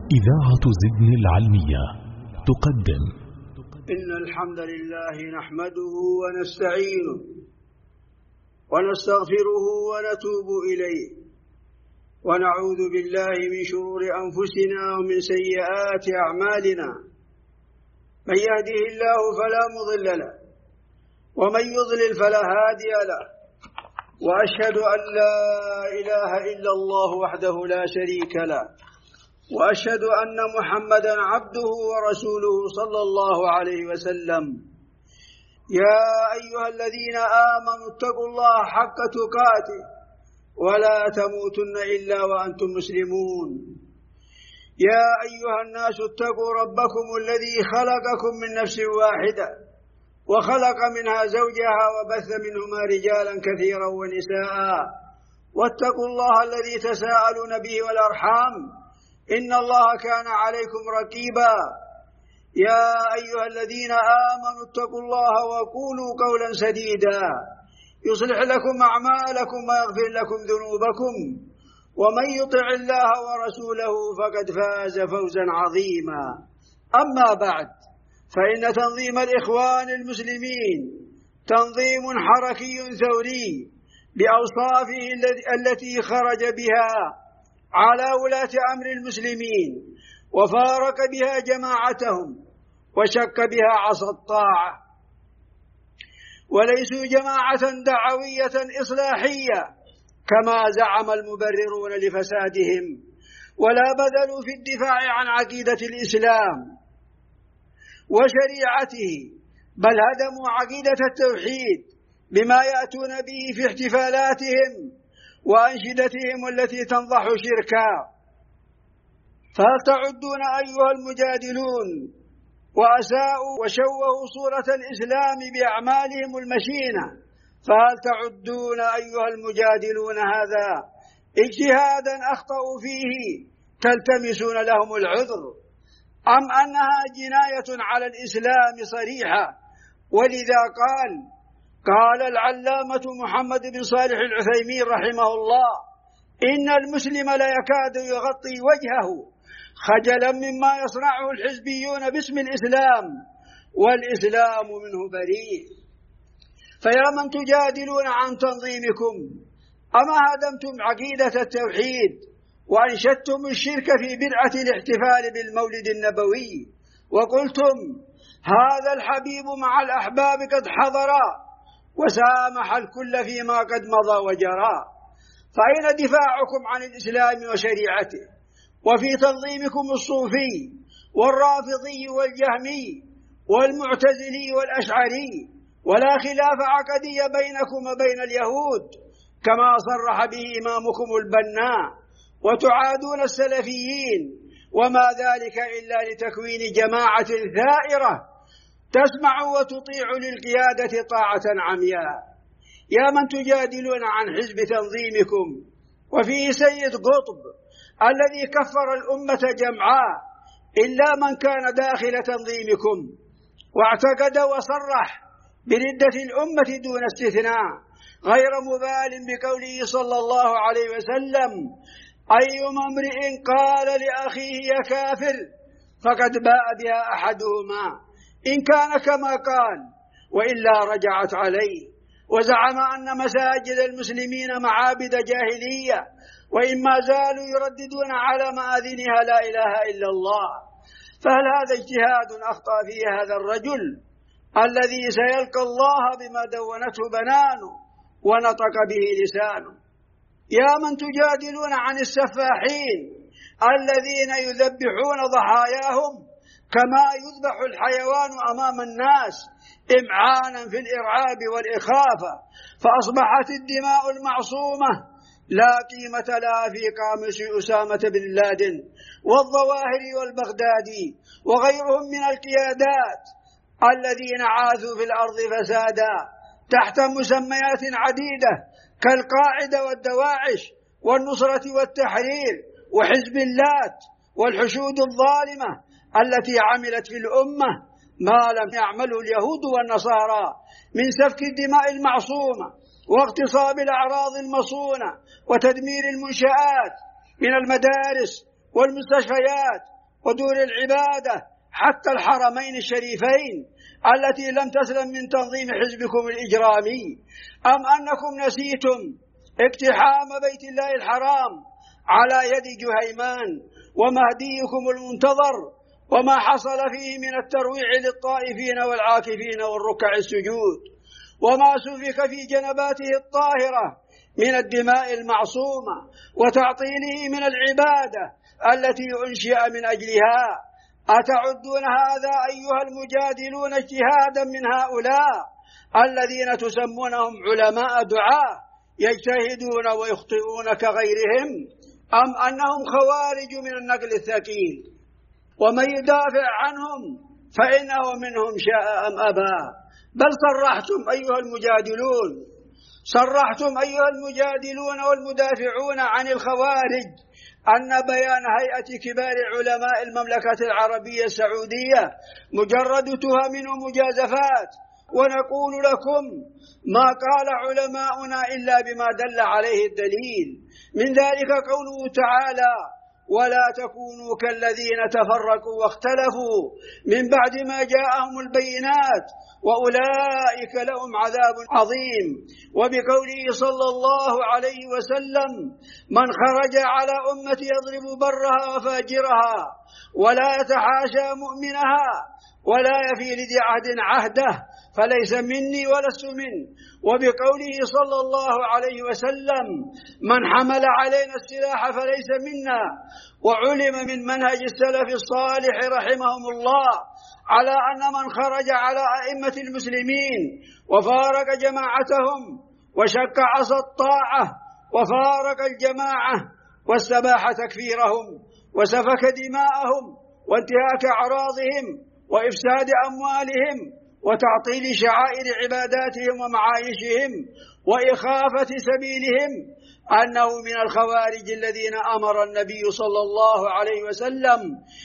إذاعة زدن العلمية تقدم. إن الحمد لله نحمده ونستعينه ونستغفره ونتوب إليه ونعوذ بالله من شرور أنفسنا ومن سيئات أعمالنا. من يهده الله فلا مضل له ومن يضلل فلا هادي له، وأشهد أن لا إله إلا الله وحده لا شريك له، وأشهد أن محمدًا عبده ورسوله صلى الله عليه وسلم. يا أيها الذين آمنوا اتقوا الله حق تقاته ولا تموتن إلا وأنتم مسلمون. يا أيها الناس اتقوا ربكم الذي خلقكم من نفس واحدة وخلق منها زوجها وبث منهما رجالا كثيرا ونساء، واتقوا الله الذي تساءلون به والأرحام إن الله كان عليكم رقيبا. يا أيها الذين آمنوا اتقوا الله وقولوا قولا سديدا يصلح لكم أعمالكم ويغفر لكم ذنوبكم، ومن يطع الله ورسوله فقد فاز فوزا عظيما. أما بعد، فإن تنظيم الإخوان المسلمين تنظيم حركي ثوري بأوصافه التي خرج بها على ولاة أمر المسلمين، وفارق بها جماعتهم وشك بها عصا الطاعة، وليسوا جماعة دعوية إصلاحية كما زعم المبررون لفسادهم، ولا بذلوا في الدفاع عن عقيدة الإسلام وشريعته، بل هدموا عقيدة التوحيد بما يأتون به في احتفالاتهم وأنشدتهم التي تنضح شركا. فهل تعدون أيها المجادلون وأساءوا وشوهوا صورة الإسلام بأعمالهم المشينة، فهل تعدون أيها المجادلون هذا اجتهادا أخطأوا فيه تلتمسون لهم العذر، أم أنها جناية على الإسلام صريحة؟ ولذا قال العلامة محمد بن صالح العثيمين رحمه الله: إن المسلم لا يكاد يغطي وجهه خجلا مما يصنعه الحزبيون باسم الإسلام، والإسلام منه بريء. فيا من تجادلون عن تنظيمكم، أما هدمتم عقيدة التوحيد وأنشدتم الشرك في بدعة الاحتفال بالمولد النبوي، وقلتم هذا الحبيب مع الأحباب قد حضرا وسامح الكل فيما قد مضى وجرى. فأين دفاعكم عن الإسلام وشريعته؟ وفي تنظيمكم الصوفي والرافضي والجهمي والمعتزلي والأشعري، ولا خلاف عقدي بينكم وبين اليهود كما صرح به إمامكم البناء، وتعادون السلفيين، وما ذلك إلا لتكوين جماعة ثائرة تسمع وتطيع للقيادة طاعة عمياء. يا من تجادلون عن حزب تنظيمكم وفيه سيد قطب الذي كفر الأمة جمعاء إلا من كان داخل تنظيمكم، واعتقد وصرح بردة الأمة دون استثناء، غير مبال بقوله صلى الله عليه وسلم: أيما امرئ قال لأخيه يا كافر فقد باء بها أحدهما، إن كان كما قال وإلا رجعت عليه. وزعم أن مساجد المسلمين معابد جاهلية، وإما زالوا يرددون على مآذنها لا إله إلا الله. فهل هذا اجتهاد أخطأ فيه هذا الرجل الذي سيلقى الله بما دونته بنانه ونطق به لسانه؟ يا من تجادلون عن السفاحين الذين يذبحون ضحاياهم كما يذبح الحيوان أمام الناس إمعانا في الإرعاب والإخافة، فأصبحت الدماء المعصومة لا قيمة لها في قاموس أسامة بن لادن والظواهري والبغدادي وغيرهم من القيادات الذين عاثوا في الأرض فسادا تحت مسميات عديدة كالقاعدة والدواعش والنصرة والتحرير وحزب اللات والحشود الظالمة التي عملت في الأمة ما لم يعمله اليهود والنصارى من سفك الدماء المعصومة واغتصاب الأعراض المصونة وتدمير المنشآت من المدارس والمستشفيات ودور العبادة حتى الحرمين الشريفين التي لم تسلم من تنظيم حزبكم الإجرامي؟ أم أنكم نسيتم اقتحام بيت الله الحرام على يد جهيمان ومهديكم المنتظر وما حصل فيه من الترويع للطائفين والعاكفين والركع السجود، وما سفك في جنباته الطاهرة من الدماء المعصومة، وتعطيله من العبادة التي أنشئ من أجلها؟ أتعدون هذا أيها المجادلون اجتهادا من هؤلاء الذين تسمونهم علماء دعاة يجتهدون ويخطئون كغيرهم، أم أنهم خوارج من النقل الثقيل؟ ومن يدافع عنهم فإنه منهم شاء أم أبى. بل صرحتم أيها المجادلون والمدافعون عن الخوارج أن بيان هيئة كبار علماء المملكة العربية السعودية مجرد تهم ومجازفات، ونقول لكم ما قال علماؤنا إلا بما دل عليه الدليل، من ذلك قوله تعالى: ولا تكونوا كالذين تفرقوا واختلفوا من بعد ما جاءهم البينات وأولئك لهم عذاب عظيم. وبقوله صلى الله عليه وسلم: من خرج على أمتي يضرب برها وفاجرها ولا يتحاشى مؤمنها ولا يفي لذي عهد عهده فليس مني ولست منه. وبقوله صلى الله عليه وسلم: من حمل علينا السلاح فليس منا. وعلم من منهج السلف الصالح رحمهم الله على أن من خرج على أئمة المسلمين وفارق جماعتهم وشق عصا الطاعة وفارق الجماعة واستباح تكفيرهم وسفك دماءهم وانتهاك أعراضهم وإفساد أموالهم وتعطيل شعائر عباداتهم ومعايشهم وإخافة سبيلهم أنه من الخوارج الذين أمر النبي صلى الله عليه وسلم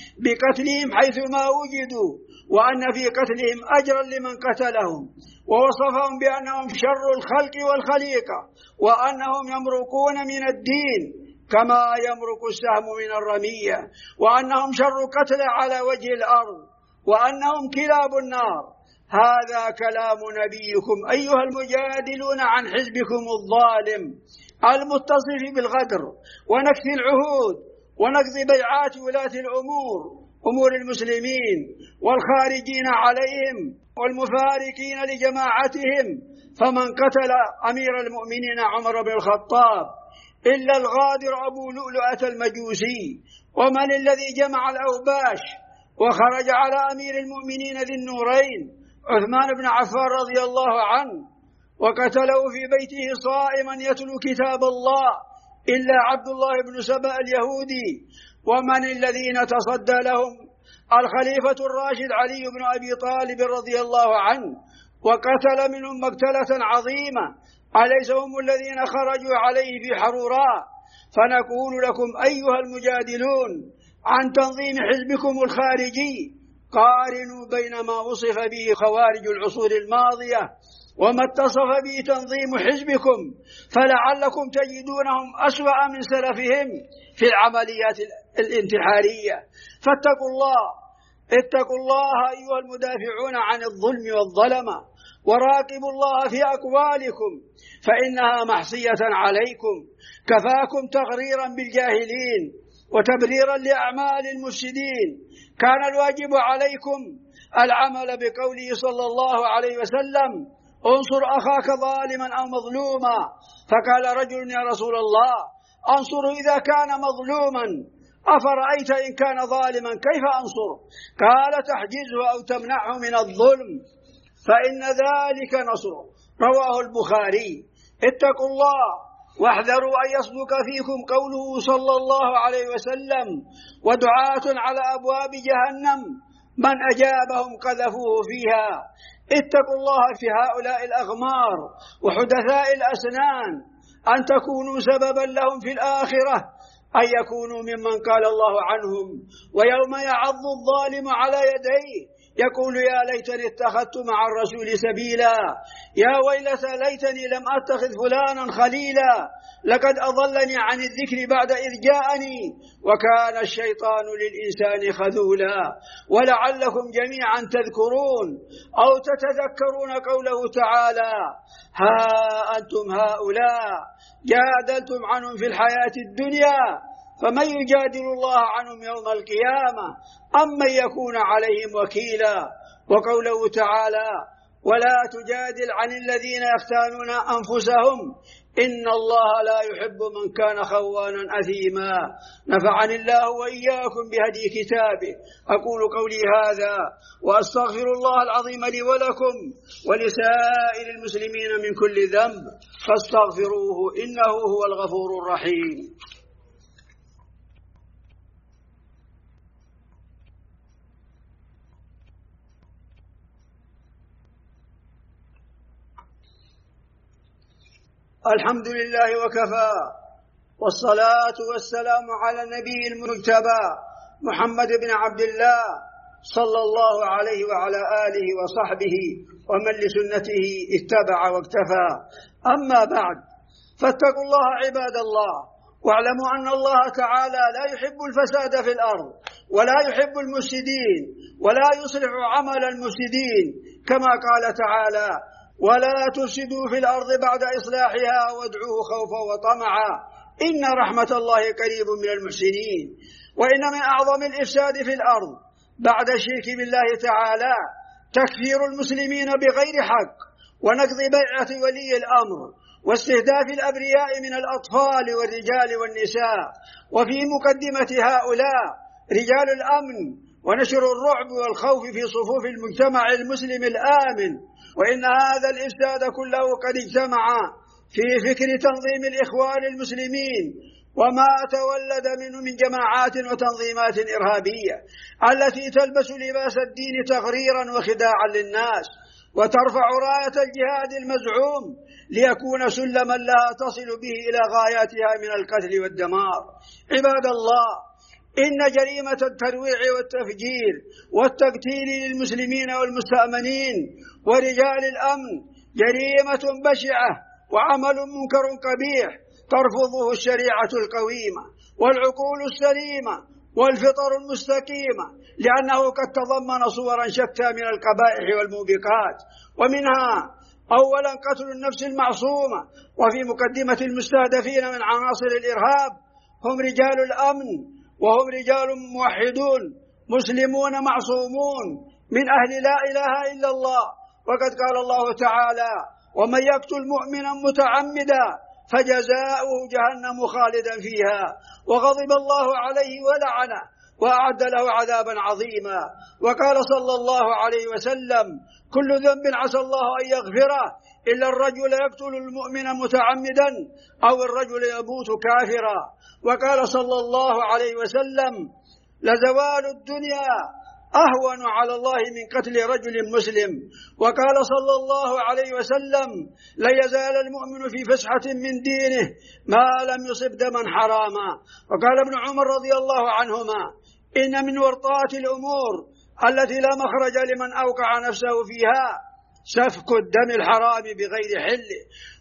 بقتلهم حيثما وجدوا، وأن في قتلهم أجرا لمن قتلهم، ووصفهم بأنهم شر الخلق والخليقة، وأنهم يمرقون من الدين كما يمرق السهم من الرمية، وأنهم شر قتل على وجه الأرض، وأنهم كلاب النار. هذا كلام نبيكم أيها المجادلون عن حزبكم الظالم المتصف بالغدر ونكث العهود ونقض بيعات ولاة أمور المسلمين والخارجين عليهم والمفارقين لجماعتهم. فمن قتل أمير المؤمنين عمر بن الخطاب إلا الغادر أبو لؤلؤة المجوسي، ومن الذي جمع الأوباش وخرج على أمير المؤمنين ذي النورين عثمان بن عفان رضي الله عنه وقتله في بيته صائما يتلو كتاب الله إلا عبد الله بن سبأ اليهودي. ومن الذين تصدى لهم الخليفة الراشد علي بن أبي طالب رضي الله عنه وقتل منهم مقتلة عظيمة، أليس هم الذين خرجوا عليه في حروراء؟ فنقول لكم أيها المجادلون عن تنظيم حزبكم الخارجي: قارنوا بين ما وصف به خوارج العصور الماضية وما اتصف به تنظيم حزبكم، فلعلكم تجدونهم أسوأ من سلفهم في العمليات الانتحارية. اتقوا الله أيها المدافعون عن الظلم والظلمة، وراقبوا الله في أقوالكم فإنها محصية عليكم. كفاكم تغريرا بالجاهلين وتبريرا لأعمال المفسدين. كان الواجب عليكم العمل بقوله صلى الله عليه وسلم: انصر أخاك ظالما أو مظلوما. فقال رجل: يا رسول الله، أنصر إذا كان مظلوما، أفرأيت إن كان ظالما كيف أنصر؟ قال: تحجزه أو تمنعه من الظلم فإن ذلك نصر. رواه البخاري. اتقوا الله واحذروا أن يصدق فيكم قوله صلى الله عليه وسلم: ودعاة على أبواب جهنم من أجابهم قذفوه فيها. اتقوا الله في هؤلاء الأغمار وحدثاء الأسنان أن تكونوا سببا لهم في الآخرة، أن يكونوا ممن قال الله عنهم: ويوم يعض الظالم على يديه يقول يا ليتني اتخذت مع الرسول سبيلا، يا ويلتى ليتني لم أتخذ فلانا خليلا، لقد أضلني عن الذكر بعد إذ جاءني وكان الشيطان للإنسان خذولا. ولعلكم جميعا تذكرون أو تتذكرون قوله تعالى: ها أنتم هؤلاء جادلتم عنهم في الحياة الدنيا فمن يجادل الله عنهم يوم القيامة أم من يكون عليهم وكيلا. وقوله تعالى: ولا تجادل عن الذين يختانون أنفسهم إن الله لا يحب من كان خوانا أثيما. نفعني الله وإياكم بهدي كتابه. أقول قولي هذا وأستغفر الله العظيم لي ولكم ولسائر المسلمين من كل ذنب فاستغفروه إنه هو الغفور الرحيم. الحمد لله وكفى، والصلاة والسلام على النبي المجتبى محمد بن عبد الله صلى الله عليه وعلى آله وصحبه ومن لسنته اتبع واكتفى. أما بعد، فاتقوا الله عباد الله، واعلموا أن الله تعالى لا يحب الفساد في الأرض ولا يحب المفسدين ولا يصلح عمل المفسدين، كما قال تعالى: ولا تفسدوا في الأرض بعد إصلاحها وادعوه خوفا وطمعا إن رحمة الله قريب من المحسنين. وإن من أعظم الإفساد في الأرض بعد الشرك بالله تعالى تكفير المسلمين بغير حق ونقض بيعة ولي الأمر واستهداف الأبرياء من الأطفال والرجال والنساء، وفي مقدمة هؤلاء رجال الأمن، ونشر الرعب والخوف في صفوف المجتمع المسلم الآمن. وإن هذا الإفساد كله قد اجتمع في فكر تنظيم الإخوان المسلمين وما تولد منه من جماعات وتنظيمات إرهابية التي تلبس لباس الدين تغريرا وخداعا للناس، وترفع راية الجهاد المزعوم ليكون سلما لها تصل به إلى غاياتها من القتل والدمار. عباد الله، إن جريمة الترويع والتفجير والتقتيل للمسلمين والمستأمنين ورجال الأمن جريمة بشعة وعمل منكر قبيح ترفضه الشريعة القويمة والعقول السليمة والفطر المستقيمة، لأنه قد تضمن صورا شتى من القبائح والموبقات، ومنها أولا قتل النفس المعصومة. وفي مقدمة المستهدفين من عناصر الإرهاب هم رجال الأمن، وهم رجال موحدون مسلمون معصومون من أهل لا إله إلا الله. وقد قال الله تعالى: ومن يقتل مؤمنا متعمدا فجزاؤه جهنم خالدا فيها وغضب الله عليه ولعنه وأعد له عذابا عظيما. وقال صلى الله عليه وسلم: كل ذنب عسى الله أن يغفره إلا الرجل يقتل المؤمن متعمدا أو الرجل يموت كافرا. وقال صلى الله عليه وسلم: لزوال الدنيا أهون على الله من قتل رجل مسلم. وقال صلى الله عليه وسلم: لا يزال المؤمن في فسحة من دينه ما لم يصب دما حراما. وقال ابن عمر رضي الله عنهما: إن من ورطات الأمور التي لا مخرج لمن أوقع نفسه فيها سفك الدم الحرام بغير حله.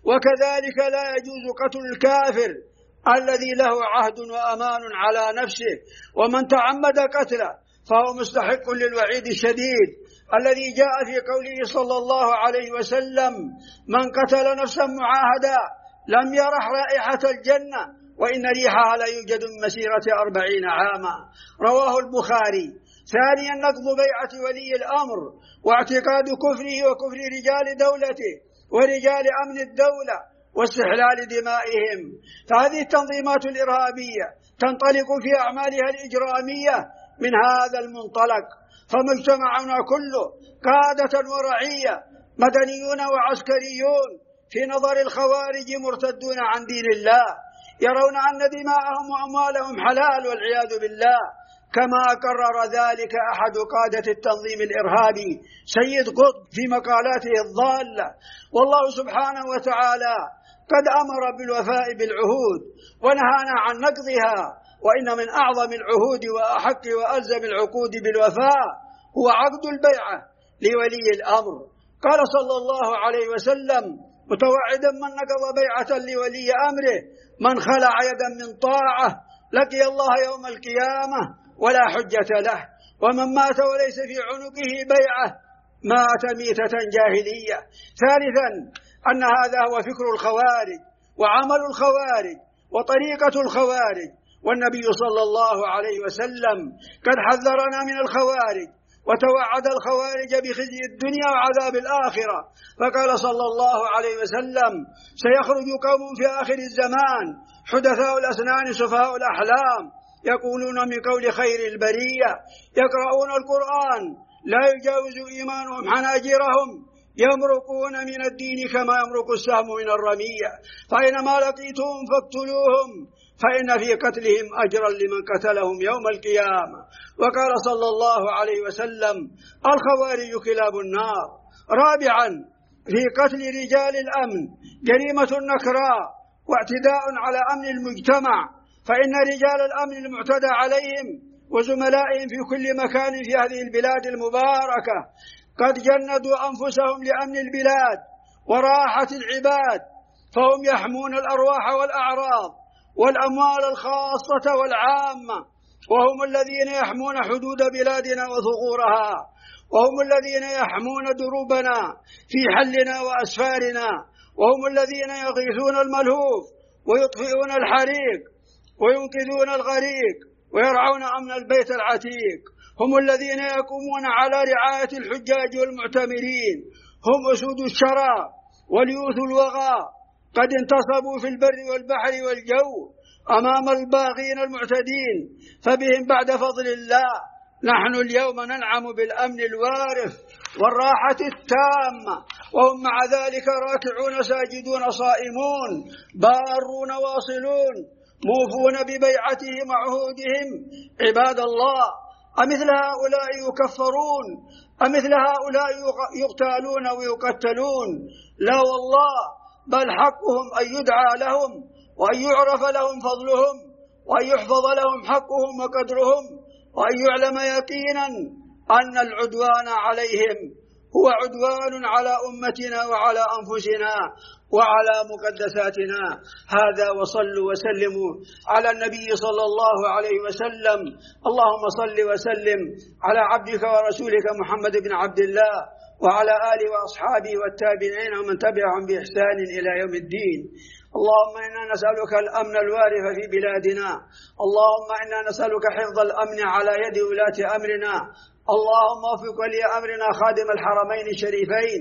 وكذلك لا يجوز قتل الكافر الذي له عهد وأمان على نفسه، ومن تعمد قتله فهو مستحق للوعيد الشديد الذي جاء في قوله صلى الله عليه وسلم: من قتل نفسا معاهدا لم يرح رائحة الجنة وإن ريحها لا يوجد من مسيرة 40 عاما. رواه البخاري. ثانيا نقض بيعة ولي الأمر واعتقاد كفره وكفر رجال دولته ورجال أمن الدولة واستحلال دمائهم. فهذه التنظيمات الإرهابية تنطلق في أعمالها الإجرامية من هذا المنطلق، فمجتمعنا كله قادة ورعية مدنيون وعسكريون في نظر الخوارج مرتدون عن دين الله، يرون أن دماءهم وأموالهم حلال والعياذ بالله، كما قرر ذلك أحد قادة التنظيم الإرهابي سيد قطب في مقالاته الضالة. والله سبحانه وتعالى قد أمر بالوفاء بالعهود ونهانا عن نقضها، وإن من أعظم العهود وأحق وألزم العقود بالوفاء هو عقد البيعة لولي الأمر. قال صلى الله عليه وسلم متوعدا من نقض بيعة لولي أمره: من خلع يدا من طاعة لقي الله يوم القيامة ولا حجة له، ومن مات وليس في عنقه بيعة مات ميتة جاهلية. ثالثا أن هذا هو فكر الخوارج وعمل الخوارج وطريقة الخوارج، والنبي صلى الله عليه وسلم قد حذرنا من الخوارج وتوعد الخوارج بخزي الدنيا وعذاب الآخرة، فقال صلى الله عليه وسلم: سيخرج قوم في آخر الزمان حدثاء الأسنان سفهاء الأحلام يقولون من قول خير البرية يقرؤون القرآن لا يجاوز إيمانهم حناجرهم يمرقون من الدين كما يمرق السهم من الرمية، فأينما لقيتهم فاقتلوهم فإن في قتلهم أجرا لمن قتلهم يوم القيامة. وقال صلى الله عليه وسلم: الخوارج كلاب النار. رابعا في قتل رجال الأمن جريمة نكراء واعتداء على أمن المجتمع، فإن رجال الأمن المعتدى عليهم وزملائهم في كل مكان في هذه البلاد المباركة قد جندوا أنفسهم لأمن البلاد وراحة العباد، فهم يحمون الأرواح والأعراض والأموال الخاصة والعامة، وهم الذين يحمون حدود بلادنا وثغورها، وهم الذين يحمون دروبنا في حلنا وأسفارنا، وهم الذين يغيثون الملهوف ويطفئون الحريق وينقذون الغريق ويرعون أمن البيت العتيق، هم الذين يقومون على رعاية الحجاج والمعتمرين، هم أسود الشرى وليوث الوغى قد انتصبوا في البر والبحر والجو أمام الباغين المعتدين، فبهم بعد فضل الله نحن اليوم ننعم بالأمن الوارث والراحة التامة، وهم مع ذلك راكعون ساجدون صائمون بارون واصلون موفون ببيعتهم وعهودهم. عباد الله، أمثل هؤلاء يكفرون؟ أمثل هؤلاء يقتالون ويقتلون؟ لا والله، بل حقهم أن يدعى لهم وأن يعرف لهم فضلهم وأن يحفظ لهم حقهم وقدرهم، وأن يعلم يقينا أن العدوان عليهم هو عدوان على أمتنا وعلى أنفسنا وعلى مقدساتنا. هذا وصلوا وسلموا على النبي صلى الله عليه وسلم. اللهم صل وسلم على عبدك ورسولك محمد بن عبد الله وعلى آله وأصحابه والتابعين ومن تبعهم بإحسان إلى يوم الدين. اللهم إنا نسألك الأمن الوارث في بلادنا، اللهم إنا نسألك حفظ الأمن على يد ولاة أمرنا، اللهم وفق ولي أمرنا خادم الحرمين الشريفين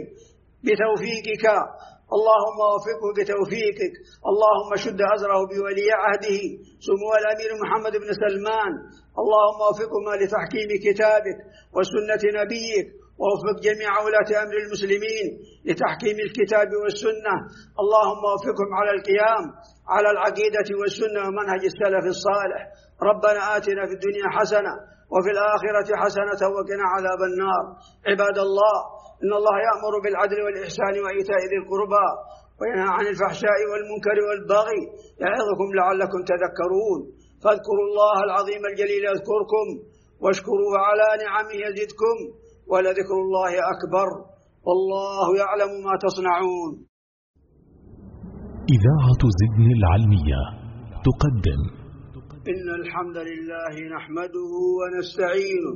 بتوفيقك، اللهم وفقه بتوفيقك، اللهم شد أزره بولي عهده سمو الأمير محمد بن سلمان، اللهم وفقهما لتحكيم كتابك وسنة نبيك، ووفق جميع ولاة أمر المسلمين لتحكيم الكتاب والسنة، اللهم وفقهم على القيام على العقيدة والسنة ومنهج السلف الصالح. ربنا آتنا في الدنيا حسنة وفي الآخرة حسنة وقنا عذاب النار. عباد الله، إن الله يأمر بالعدل والإحسان وإيتاء ذي القربى وينهى عن الفحشاء والمنكر والبغي يعظكم لعلكم تذكرون. فاذكروا الله العظيم الجليل يذكركم واشكروه على نعمه يزدكم ولذكر الله أكبر والله يعلم ما تصنعون. إذاعة زدن العلمية تقدم إن الحمد لله نحمده ونستعينه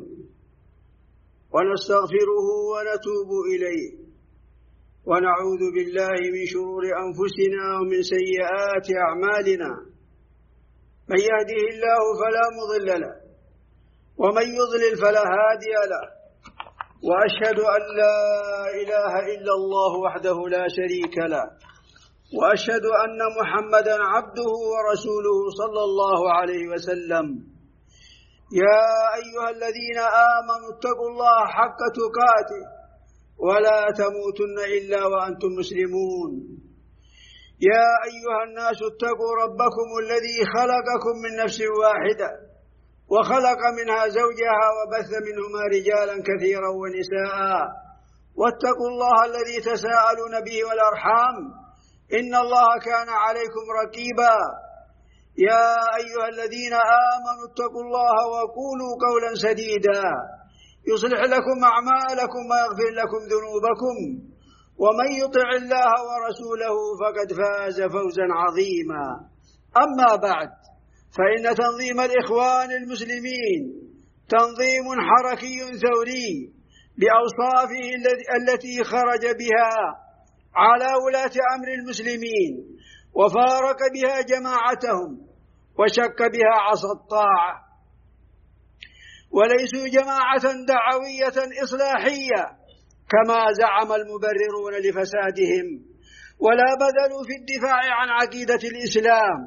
ونستغفره ونتوب إليه ونعوذ بالله من شرور أنفسنا ومن سيئات أعمالنا، من يهده الله فلا مضل له ومن يضلل فلا هادي له، وأشهد أن لا إله إلا الله وحده لا شريك له، وأشهد أن محمدا عبده ورسوله صلى الله عليه وسلم. يا أيها الذين آمنوا اتقوا الله حق تقاته ولا تموتن إلا وأنتم مسلمون. يا أيها الناس اتقوا ربكم الذي خلقكم من نفس واحدة وخلق منها زوجها وبث منهما رجالا كثيرا ونساء، واتقوا الله الذي تساءلون به والأرحام إن الله كان عليكم رقيبا. يا أيها الذين آمنوا اتقوا الله وقولوا قولا سديدا يصلح لكم أعمالكم ويغفر لكم ذنوبكم ومن يطع الله ورسوله فقد فاز فوزا عظيما. أما بعد، فإن تنظيم الإخوان المسلمين تنظيم حركي ثوري بأوصافه التي خرج بها على ولاة أمر المسلمين وفارق بها جماعتهم وشك بها عصا الطاعة، وليسوا جماعة دعوية إصلاحية كما زعم المبررون لفسادهم، ولا بذلوا في الدفاع عن عقيدة الإسلام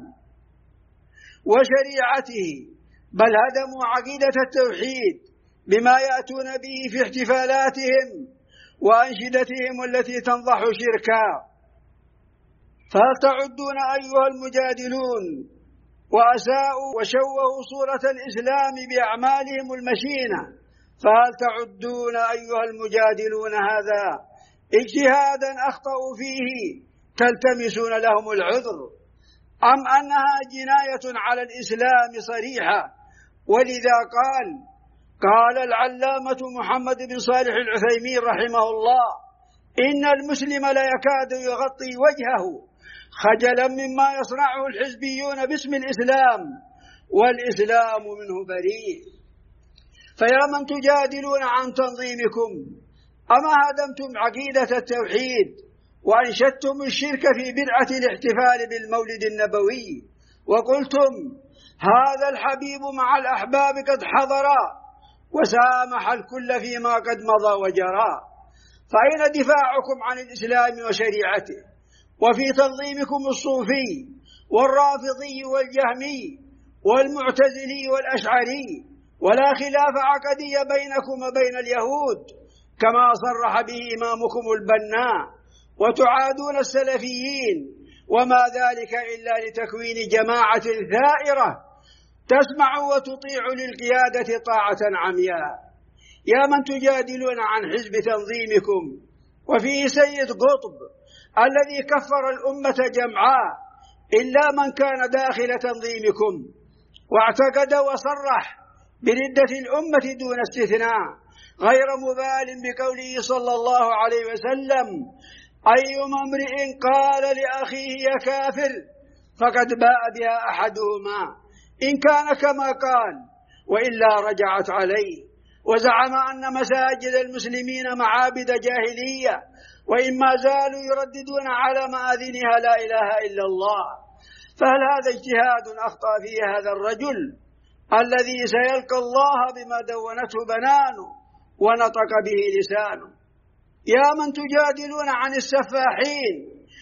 وشريعته، بل هدموا عقيدة التوحيد بما يأتون به في احتفالاتهم وأنشدتهم التي تنضح شركا. فهل تعدون أيها المجادلون وأساءوا وشوهوا صورة الإسلام بأعمالهم المشينة، فهل تعدون أيها المجادلون هذا اجتهادا أخطأوا فيه تلتمسون لهم العذر، أم أنها جناية على الإسلام صريحة؟ ولذا قال العلامة محمد بن صالح العثيمين رحمه الله: إن المسلم لا يكاد يغطي وجهه خجلا مما يصنعه الحزبيون باسم الإسلام، والإسلام منه بريء. فيا من تجادلون عن تنظيمكم، أما هدمتم عقيدة التوحيد وأنشدتم الشرك في بدعة الاحتفال بالمولد النبوي، وقلتم هذا الحبيب مع الأحباب قد حضرا وسامح الكل فيما قد مضى وجرى. فأين دفاعكم عن الإسلام وشريعته؟ وفي تنظيمكم الصوفي والرافضي والجهمي والمعتزلي والأشعري، ولا خلاف عقدي بينكم وبين اليهود كما صرح به إمامكم البناء، وتعادون السلفيين، وما ذلك إلا لتكوين جماعة ثائرة تسمع وتطيع للقيادة طاعة عمياء. يا من تجادلون عن حزب تنظيمكم وفيه سيد قطب الذي كفر الأمة جمعاء إلا من كان داخل تنظيمكم، واعتقد وصرح بردة الأمة دون استثناء، غير مبال بقوله صلى الله عليه وسلم: أيما امرئ قال لأخيه يا كافر فقد باء بها أحدهما، إن كان كما قال وإلا رجعت عليه. وزعم أن مساجد المسلمين معابد جاهلية، وإن ما زالوا يرددون على مآذنها لا إله إلا الله. فهل هذا اجتهاد أخطأ فيه هذا الرجل الذي سيلقى الله بما دونته بنانه ونطق به لسانه؟ يا من تجادلون عن السفاحين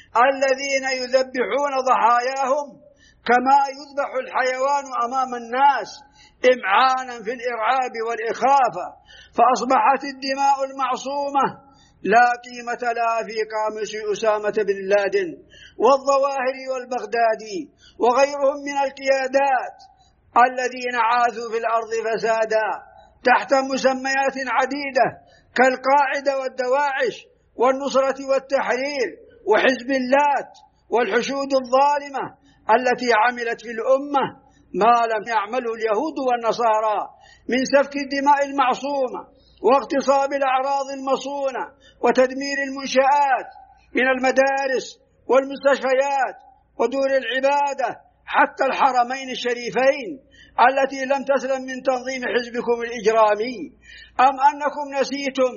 الذين يذبحون ضحاياهم كما يذبح الحيوان أمام الناس إمعانا في الإرعاب والإخافة، فأصبحت الدماء المعصومة لا قيمة لها في قاموس أسامة بن لادن والظواهري والبغدادي وغيرهم من القيادات الذين عاثوا في الأرض فسادا تحت مسميات عديدة كالقاعدة والدواعش والنصرة والتحرير وحزب اللات والحشود الظالمة التي عملت في الأمة ما لم يعمله اليهود والنصارى من سفك الدماء المعصومة واغتصاب الأعراض المصونة وتدمير المنشآت من المدارس والمستشفيات ودور العبادة حتى الحرمين الشريفين التي لم تسلم من تنظيم حزبكم الإجرامي. أم أنكم نسيتم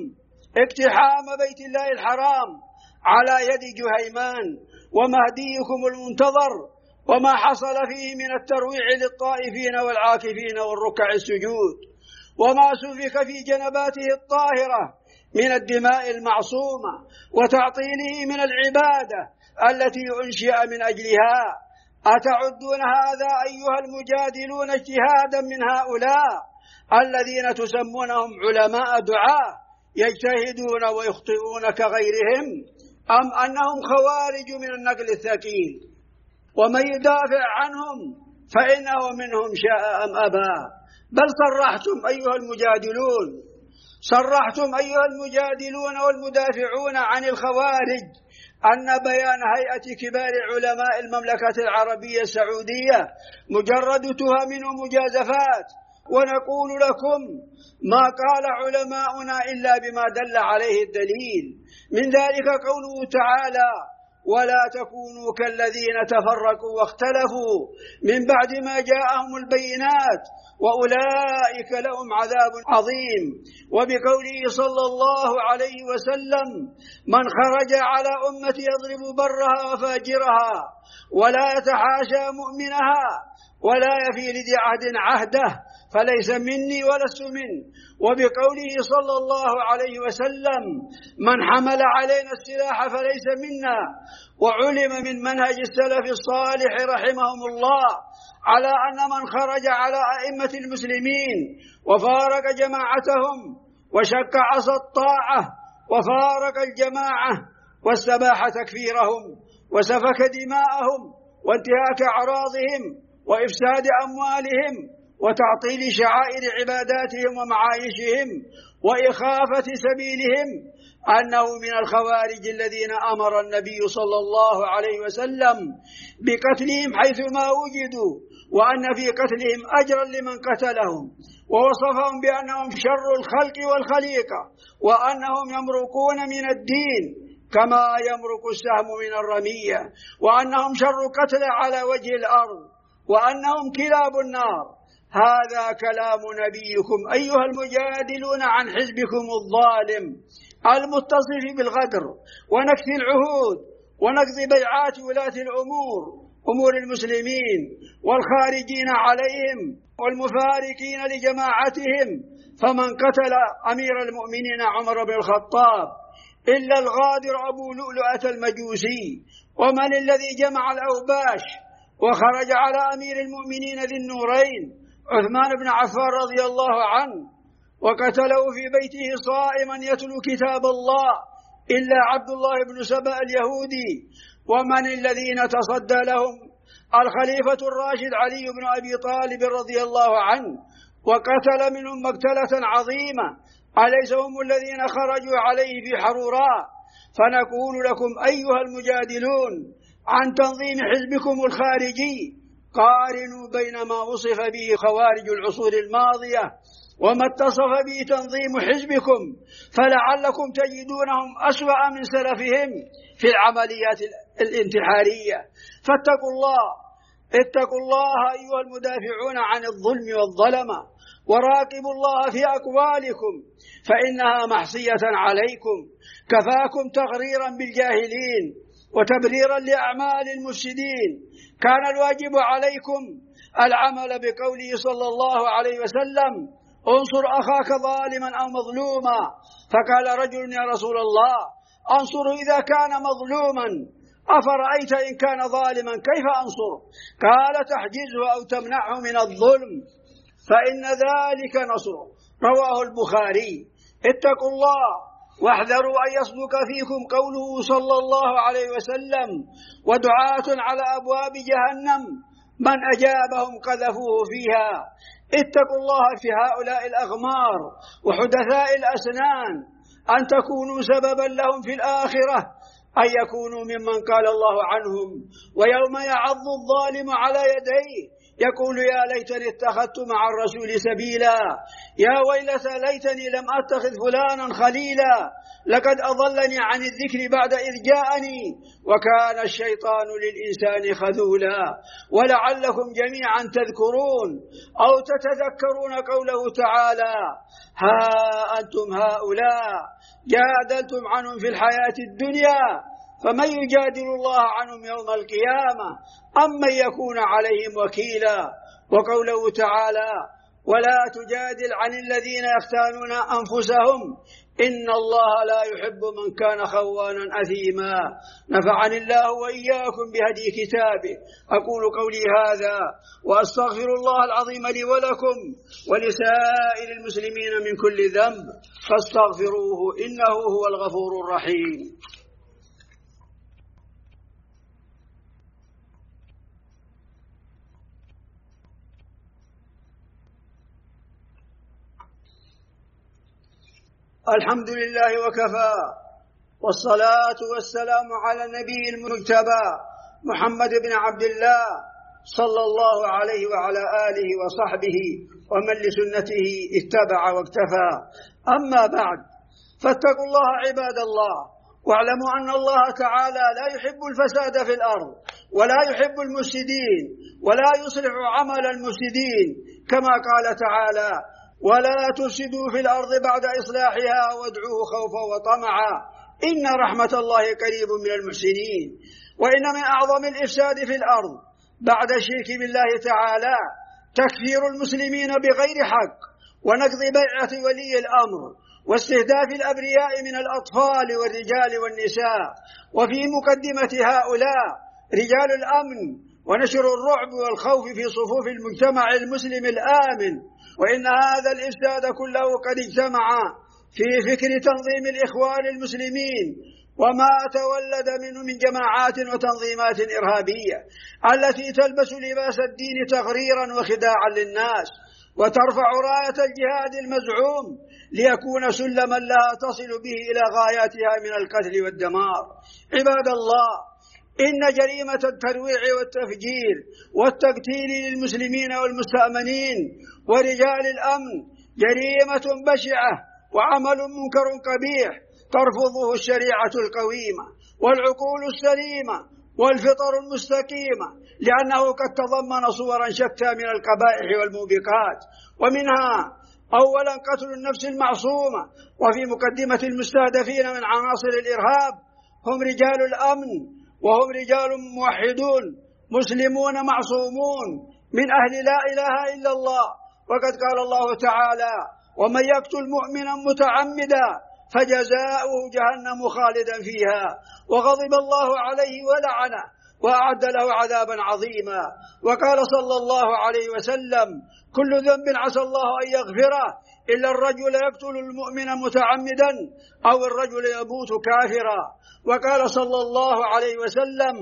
اقتحام بيت الله الحرام على يد جهيمان ومهديكم المنتظر وما حصل فيه من الترويع للطائفين والعاكفين والركع السجود، وما سفك في جنباته الطاهرة من الدماء المعصومة وتعطيله من العبادة التي أنشئ من أجلها؟ أتعدون هذا أيها المجادلون اجتهادا من هؤلاء الذين تسمونهم علماء دعاة يجتهدون ويخطئون كغيرهم، أم أنهم خوارج من النقل الثقيل ومن يدافع عنهم فإنه منهم شاء أم أبى؟ بل صرحتم أيها المجادلون والمدافعون عن الخوارج أن بيان هيئة كبار علماء المملكة العربية السعودية مجرد تهم ومجازفات ونقول لكم ما قال علماؤنا إلا بما دل عليه الدليل، من ذلك قوله تعالى: ولا تكونوا كالذين تفرقوا واختلفوا من بعد ما جاءهم البينات وأولئك لهم عذاب عظيم. وبقوله صلى الله عليه وسلم: من خرج على أمتي يضرب برها وفاجرها ولا يتحاشى مؤمنها ولا يفي لذي عهد عهده فليس مني ولست منه. وبقوله صلى الله عليه وسلم: من حمل علينا السلاح فليس منا. وعلم من منهج السلف الصالح رحمهم الله على أن من خرج على أئمة المسلمين وفارق جماعتهم وشق عصا الطاعة وفارق الجماعة واستباح تكفيرهم وسفك دماءهم وانتهاك أعراضهم وإفساد أموالهم وتعطيل شعائر عباداتهم ومعايشهم وإخافة سبيلهم أنه من الخوارج الذين أمر النبي صلى الله عليه وسلم بقتلهم حيثما وجدوا، وأن في قتلهم أجرا لمن قتلهم، ووصفهم بأنهم شر الخلق والخليقة، وأنهم يمرقون من الدين كما يمرق السهم من الرمية، وأنهم شر قتل على وجه الأرض، وأنهم كلاب النار. هذا كلام نبيكم أيها المجادلون عن حزبكم الظالم المتصف بالغدر ونكث العهود ونقض بيعات ولاة الأمور أمور المسلمين والخارجين عليهم والمفارقين لجماعتهم. فمن قتل أمير المؤمنين عمر بن الخطاب إلا الغادر أبو لؤلؤة المجوسي، ومن الذي جمع الأوباش وخرج على أمير المؤمنين ذي النورين عثمان بن عفان رضي الله عنه وقتله في بيته صائما يتلو كتاب الله إلا عبد الله بن سبأ اليهودي. ومن الذين تصدى لهم الخليفة الراشد علي بن أبي طالب رضي الله عنه وقتل منهم مقتلة عظيمة، أليس هم الذين خرجوا عليه في حروراء؟ فنقول لكم أيها المجادلون عن تنظيم حزبكم الخارجي: قارنوا بين ما وصف به خوارج العصور الماضية وما اتصف به تنظيم حزبكم، فلعلكم تجدونهم أسوأ من سلفهم في العمليات الانتحارية. فاتقوا الله، اتقوا الله أيها المدافعون عن الظلم والظلمة، وراقبوا الله في أقوالكم فإنها محصية عليكم. كفاكم تغريرا بالجاهلين وتبريرا لأعمال المفسدين. كان الواجب عليكم العمل بقوله صلى الله عليه وسلم: انصر أخاك ظالما أو مظلوما. فقال رجل: يا رسول الله، أنصر إذا كان مظلوما، أفرأيت إن كان ظالما كيف أنصر؟ قال: تحجزه أو تمنعه من الظلم فإن ذلك نصر. رواه البخاري. اتقوا الله واحذروا أن يصدق فيكم قوله صلى الله عليه وسلم: ودعاة على أبواب جهنم من أجابهم قذفوه فيها. اتقوا الله في هؤلاء الأغمار وحدثاء الأسنان أن تكونوا سببا لهم في الآخرة، أن يكونوا ممن قال الله عنهم: ويوم يعض الظالم على يديه يقول يا ليتني اتخذت مع الرسول سبيلا، يا ويلتى ليتني لم أتخذ فلانا خليلا، لقد أضلني عن الذكر بعد إذ جاءني وكان الشيطان للإنسان خذولا. ولعلكم جميعا تذكرون أو تتذكرون قوله تعالى: ها أنتم هؤلاء جادلتم عنهم في الحياة الدنيا فمن يجادل الله عنهم يوم القيامة أم من يكون عليهم وكيلا. وقوله تعالى: ولا تجادل عن الذين يختانون أنفسهم إن الله لا يحب من كان خوانا أثيما. نفعني الله وإياكم بهدي كتابه. أقول قولي هذا وأستغفر الله العظيم لي ولكم ولسائر المسلمين من كل ذنب فاستغفروه إنه هو الغفور الرحيم. الحمد لله وكفى، والصلاة والسلام على النبي المجتبى محمد بن عبد الله صلى الله عليه وعلى آله وصحبه ومن لسنته اتبع واكتفى. أما بعد، فاتقوا الله عباد الله، واعلموا أن الله تعالى لا يحب الفساد في الأرض ولا يحب المفسدين ولا يصلح عمل المفسدين، كما قال تعالى: ولا تفسدوا في الأرض بعد إصلاحها وادعوه خوفا وطمعا إن رحمة الله قريب من المحسنين. وإن من أعظم الإفساد في الأرض بعد الشرك بالله تعالى تكفير المسلمين بغير حق، ونقض بيعة ولي الأمر، واستهداف الأبرياء من الأطفال والرجال والنساء، وفي مقدمة هؤلاء رجال الأمن، ونشر الرعب والخوف في صفوف المجتمع المسلم الآمن. وإن هذا الإفساد كله قد اجتمع في فكر تنظيم الإخوان المسلمين وما تولد منه من جماعات وتنظيمات إرهابية التي تلبس لباس الدين تغريرا وخداعا للناس، وترفع راية الجهاد المزعوم ليكون سلما لها تصل به إلى غاياتها من القتل والدمار. عباد الله، إن جريمة الترويع والتفجير والتقتيل للمسلمين والمستأمنين ورجال الأمن جريمة بشعة وعمل منكر قبيح ترفضه الشريعة القويمة والعقول السليمة والفطر المستقيمة، لأنه قد تضمن صورا شتى من القبائح والموبقات، ومنها أولا قتل النفس المعصومة. وفي مقدمة المستهدفين من عناصر الإرهاب هم رجال الأمن، وهم رجال موحدون مسلمون معصومون من أهل لا إله إلا الله. وقد قال الله تعالى: ومن يقتل مؤمنا متعمدا فجزاؤه جهنم خالدا فيها وغضب الله عليه ولعنه وأعد له عذابا عظيما. وقال صلى الله عليه وسلم: كل ذنب عسى الله أن يغفره إلا الرجل يقتل المؤمن متعمدا أو الرجل يموت كافرا. وقال صلى الله عليه وسلم: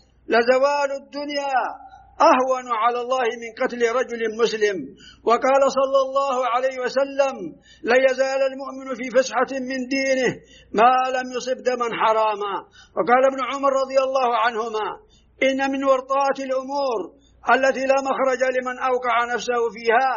لزوال الدنيا أهون على الله من قتل رجل مسلم. وقال صلى الله عليه وسلم: لا يزال المؤمن في فسحة من دينه ما لم يصب دما حراما. وقال ابن عمر رضي الله عنهما: إن من ورطات الأمور التي لا مخرج لمن أوقع نفسه فيها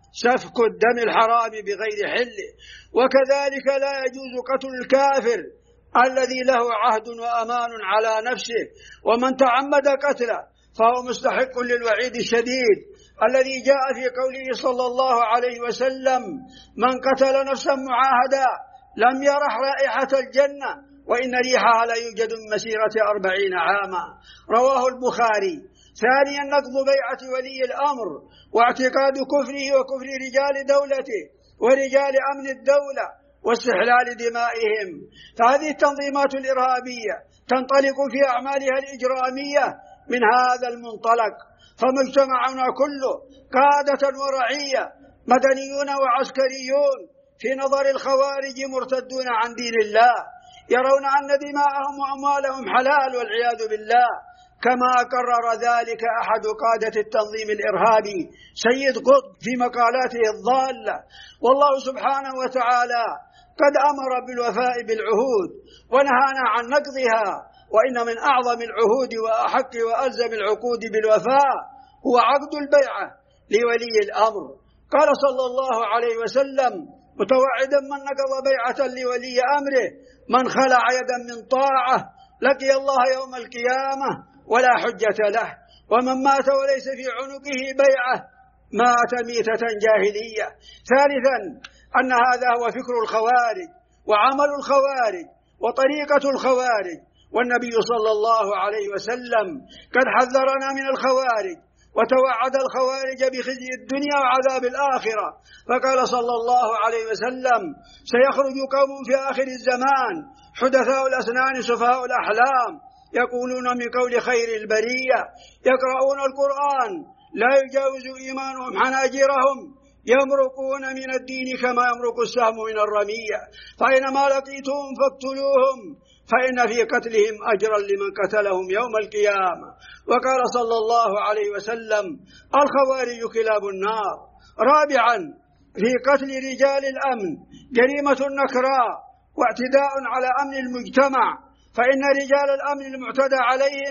سفك الدم الحرام بغير حله. وكذلك لا يجوز قتل الكافر الذي له عهد وأمان على نفسه، ومن تعمد قتله فهو مستحق للوعيد الشديد الذي جاء في قوله صلى الله عليه وسلم: من قتل نفسا معاهدا لم يرح رائحة الجنة وإن ريحها لا يوجد من مسيرة 40 عاما. رواه البخاري. ثانيا نقض بيعة ولي الأمر واعتقاد كفره وكفر رجال دولته ورجال أمن الدولة واستحلال دمائهم. فهذه التنظيمات الإرهابية تنطلق في أعمالها الإجرامية من هذا المنطلق، فمجتمعنا كله قادة ورعية مدنيون وعسكريون في نظر الخوارج مرتدون عن دين الله، يرون أن دماءهم وأموالهم حلال والعياذ بالله، كما قرر ذلك أحد قادة التنظيم الإرهابي سيد قطب في مقالاته الضالة. والله سبحانه وتعالى قد أمر بالوفاء بالعهود ونهانا عن نقضها، وإن من أعظم العهود وأحق وألزم العقود بالوفاء هو عقد البيعة لولي الأمر. قال صلى الله عليه وسلم متوعدا من نقض بيعة لولي أمره: من خلع يدا من طاعة لقي الله يوم القيامة ولا حجة له، ومن مات وليس في عنقه بيعة مات ميتة جاهلية. ثالثا أن هذا هو فكر الخوارج وعمل الخوارج وطريقة الخوارج، والنبي صلى الله عليه وسلم قد حذرنا من الخوارج وتوعد الخوارج بخزي الدنيا وعذاب الآخرة، فقال صلى الله عليه وسلم: سيخرج قوم في آخر الزمان حدثاء الأسنان سفهاء الأحلام يقولون من قول خير البرية يقرؤون القرآن لا يجاوز إيمانهم حناجرهم يمرقون من الدين كما يمرق السهم من الرمية، فأينما لقيتهم فاقتلوهم فإن في قتلهم أجرا لمن قتلهم يوم القيامة. وقال صلى الله عليه وسلم: الخوارج كلاب النار. رابعا في قتل رجال الأمن جريمة نكراء واعتداء على أمن المجتمع، فإن رجال الأمن المعتدى عليهم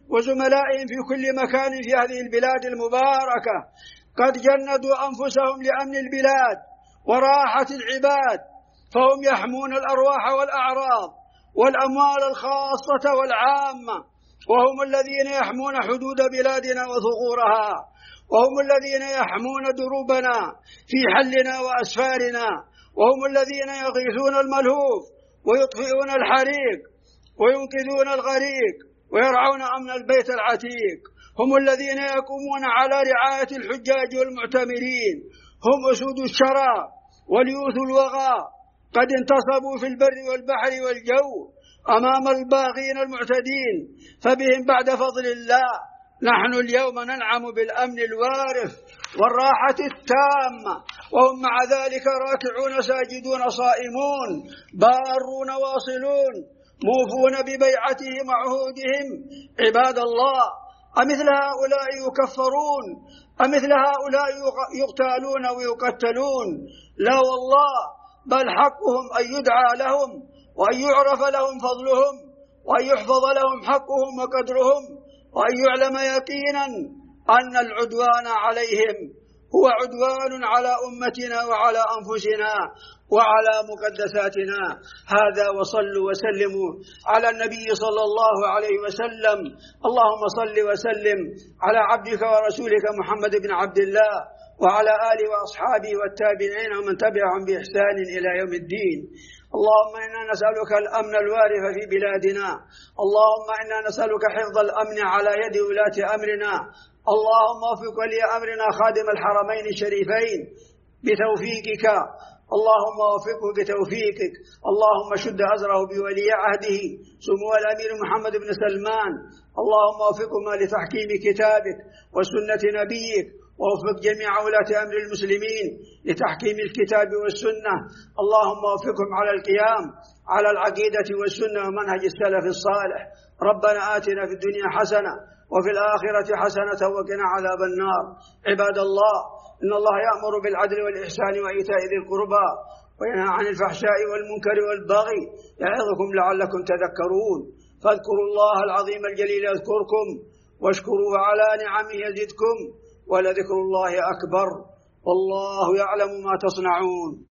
وزملائهم في كل مكان في هذه البلاد المباركة قد جندوا أنفسهم لأمن البلاد وراحة العباد، فهم يحمون الأرواح والأعراض والأموال الخاصة والعامة، وهم الذين يحمون حدود بلادنا وثغورها، وهم الذين يحمون دروبنا في حلنا وأسفارنا، وهم الذين يغيثون الملهوف ويطفئون الحريق وينقذون الغريق ويرعون أمن البيت العتيق، هم الذين يقومون على رعاية الحجاج والمعتمرين، هم أسود الشرى واليوث الوغى، قد انتصبوا في البر والبحر والجو أمام الباغين المعتدين، فبهم بعد فضل الله نحن اليوم ننعم بالأمن الوارف والراحة التامة، وهم مع ذلك راكعون ساجدون صائمون بارون واصلون موفون ببيعتهم وعهودهم. عباد الله، أمثل هؤلاء يكفرون؟ أمثل هؤلاء يقتالون ويقتلون؟ لا والله، بل حقهم أن يدعى لهم وأن يعرف لهم فضلهم وأن يحفظ لهم حقهم وقدرهم، وأن يعلم يقينا أن العدوان عليهم هو عدوان على أمتنا وعلى أنفسنا وعلى مقدساتنا. هذا، وصلوا وسلموا على النبي صلى الله عليه وسلم. اللهم صل وسلم على عبدك ورسولك محمد بن عبد الله وعلى آله وأصحابه والتابعين ومن تبعهم بإحسان إلى يوم الدين. اللهم إنا نسألك الأمن الوارث في بلادنا، اللهم إنا نسألك حفظ الأمن على يد ولاة أمرنا، اللهم وفق ولي أمرنا خادم الحرمين الشريفين بتوفيقك، اللهم وفقه بتوفيقك، اللهم شد أزره بولي عهده سمو الأمير محمد بن سلمان، اللهم وفقهما لتحكيم كتابك وسنة نبيك، ووفق جميع ولاة أمر المسلمين لتحكيم الكتاب والسنة، اللهم وفقهم على القيام على العقيدة والسنة ومنهج السلف الصالح. ربنا آتنا في الدنيا حسنة وفي الآخرة حسنة وقنا عذاب النار. عباد الله، إن الله يأمر بالعدل والإحسان وإيتاء ذي القربى وينهى عن الفحشاء والمنكر والبغي يعظكم لعلكم تذكرون. فاذكروا الله العظيم الجليل يذكركم، واشكروه على نعمه يزدكم، ولذكر الله أكبر، والله يعلم ما تصنعون.